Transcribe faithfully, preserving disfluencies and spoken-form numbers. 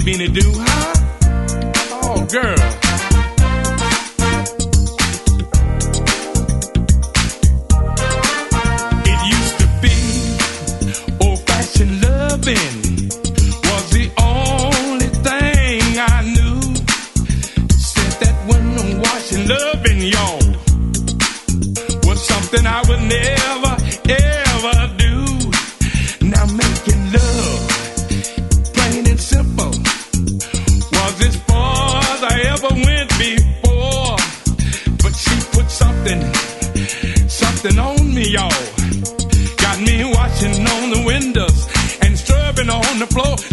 Beanie do, huh? Oh, girl. It used to be old-fashioned loving was the only thing I knew. Said that when I'm washing loving, y'all, was something I would never, ever do. Now making love, plain and simple, was as far as I ever went before. But she put something, something on me, y'all. Got me washing on the windows and scrubbing on the floor.